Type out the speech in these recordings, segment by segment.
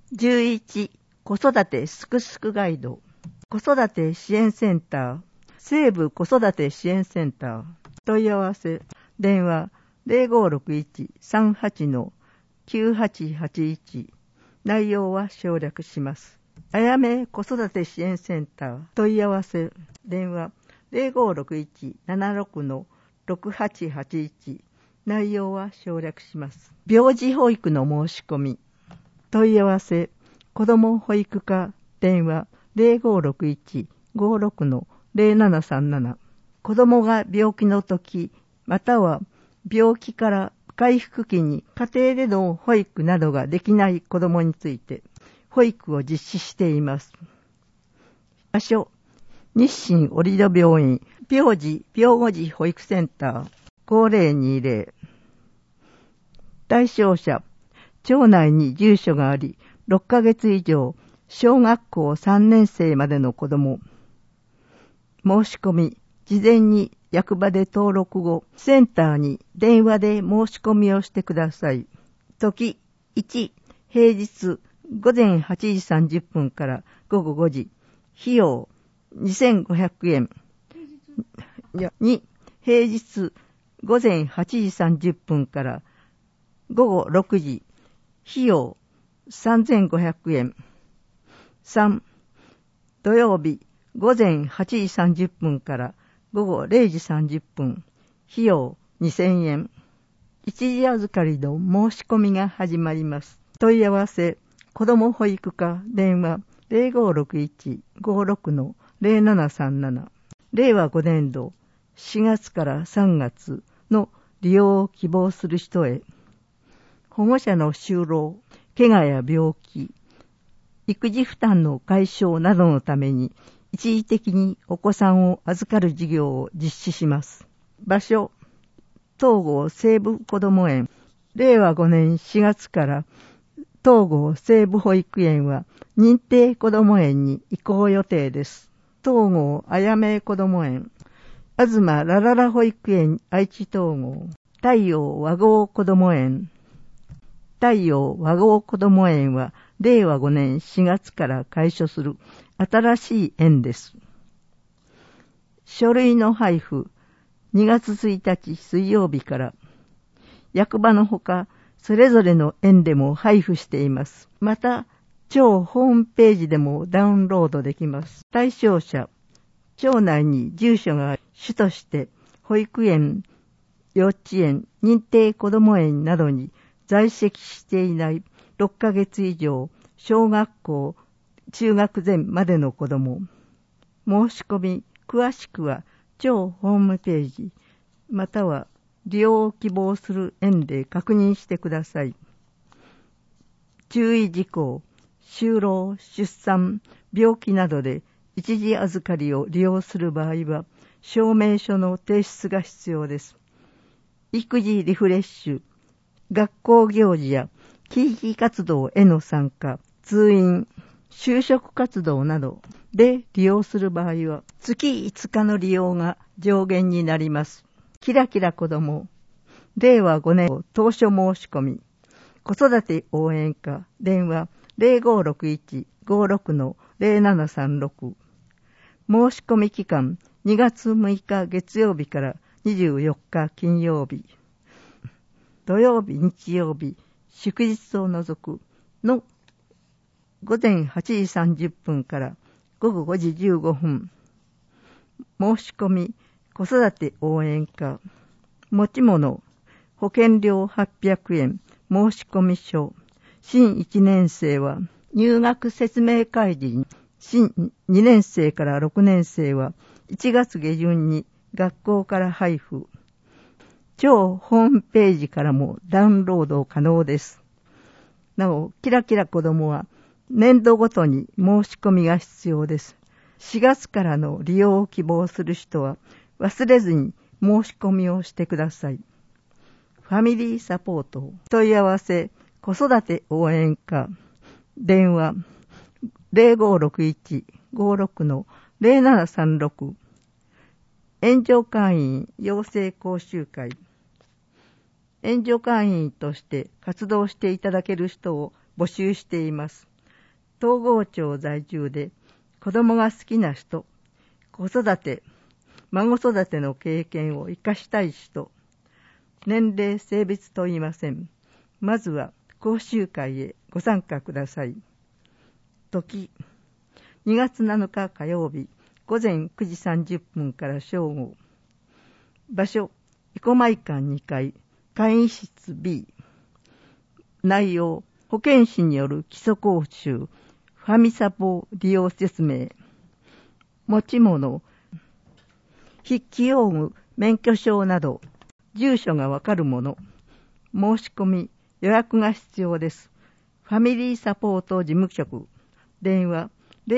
11、子育てすくすくガイド。子育て支援センター、西部子育て支援センター。問い合わせ、電話 0561-38-9881。内容は省略します。あやめ子育て支援センター。問い合わせ、電話 0561-76-6881。内容は省略します。病児保育の申し込み。問い合わせ、子ども保育課。電話 0561-56-0737。子どもが病気のとき、または病気から回復期に家庭での保育などができない子どもについて、保育を実施しています。場所、日清折戸病院、病後児保育センター、5020。対象者、町内に住所があり、6ヶ月以上、小学校3年生までの子ども。申し込み、事前に役場で登録後、センターに電話で申し込みをしてください。時、1、平日、午前8時30分から午後5時。費用、2500円。2、平日、午前8時30分から午後6時。費用、3500円。3、土曜日、午前8時30分から午後0時30分。費用、2000円。一時預かりの申し込みが始まります。問い合わせ、子ども保育課。電話 0561-56-0737。令和5年度4月から3月の利用を希望する人へ。保護者の就労、怪我や病気、育児負担の解消などのために一時的にお子さんを預かる事業を実施します。場所、東郷西部こども園。令和5年4月から東郷西部保育園は認定こども園に移行予定です。東郷あやめこども園、東ラララ保育園愛知東郷、太陽和合こども園。太陽和合こども園は令和5年4月から開所する新しい園です。書類の配布、2月1日水曜日から、役場のほか、それぞれの園でも配布しています。また、町ホームページでもダウンロードできます。対象者、町内に住所があり、主として保育園、幼稚園、認定こども園などに在籍していない6ヶ月以上、小学校、中学前までの子ども。申し込み、詳しくは町ホームページ、または利用を希望する園で確認してください。注意事項、就労、出産、病気などで一時預かりを利用する場合は、証明書の提出が必要です。育児リフレッシュ、学校行事や地域活動への参加、通院、就職活動などで利用する場合は、月5日の利用が上限になります。キラキラ子ども、令和5年当初申し込み、子育て応援課、電話 0561-56-0736。申し込み期間、2月6日月曜日から24日金曜日。土曜日、日曜日、祝日を除くの午前8時30分から午後5時15分。申し込み、子育て応援課。持ち物、保険料800円、申し込み書。新1年生は入学説明会時に、新2年生から6年生は1月下旬に学校から配布。町ホームページからもダウンロード可能です。なお、キラキラ子どもは年度ごとに申し込みが必要です。4月からの利用を希望する人は忘れずに申し込みをしてください。ファミリーサポート、問い合わせ、子育て応援課、電話 0561-56-0736。援助会員養成講習会。援助会員として活動していただける人を募集しています。 東郷町在住で子供が好きな人、子育て、孫育ての経験を生かしたい人、年齢、性別と言いません。まずは講習会へご参加ください。時、2月7日火曜日、午前9時30分から正午。場所、生駒会館2階、会議室 B。内容、保健師による基礎講習、ファミサポ利用説明。持ち物、筆記用具、免許証など、住所がわかるもの。申し込み、予約が必要です。ファミリーサポート事務局。電話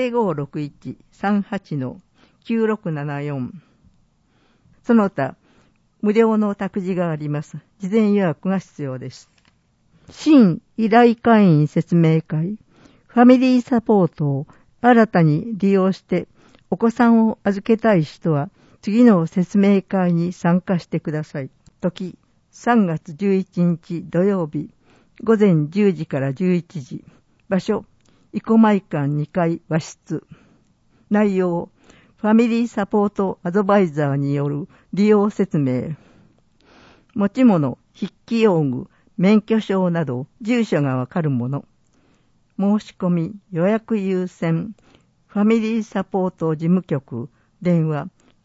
0561-38-9674。その他、無料の託児があります。事前予約が必要です。新依頼会員説明会。ファミリーサポートを新たに利用してお子さんを預けたい人は次の説明会に参加してください。時、3月11日土曜日、午前10時から11時。場所、生駒会館2階和室。内容、ファミリーサポートアドバイザーによる利用説明。持ち物、筆記用具、免許証など住所がわかるもの。申し込み、予約優先。ファミリーサポート事務局。電話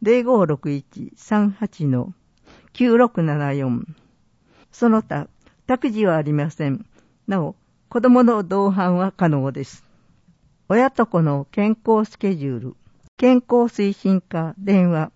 0561-38-9674。その他、託児はありません。なお、子供の同伴は可能です。親と子の健康スケジュール。健康推進課電話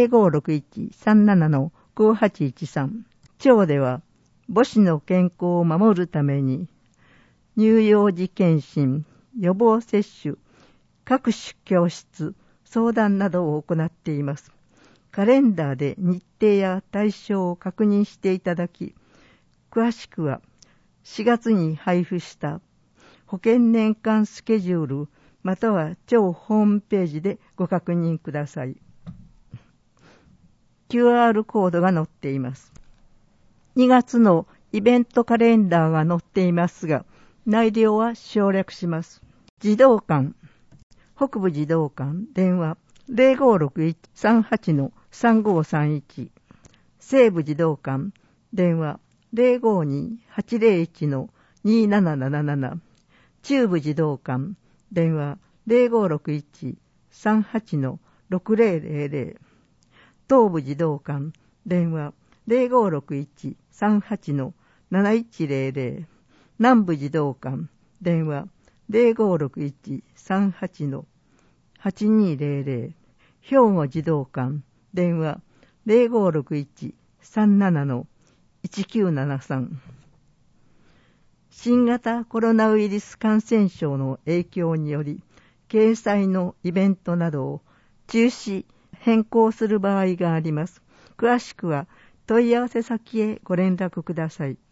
0561-37-5813。町では母子の健康を守るために乳幼児検診、予防接種、各種教室、相談などを行っています。カレンダーで日程や対象を確認していただき、詳しくは4月に配布した保険年間スケジュールまたは町ホームページでご確認ください。QR コードが載っています。2月のイベントカレンダーが載っていますが、内容は省略します。児童館、北部児童館、電話 0561-38-3531。西部児童館、電話 052-801-2777。中部児童館、電話 0561-38-6000。東部児童館、電話 0561-38-7100。南部児童館、電話 0561-38-8200。兵庫児童館、電話 0561-37-1973。新型コロナウイルス感染症の影響により、掲載のイベントなどを中止、変更する場合があります。詳しくは問い合わせ先へご連絡ください。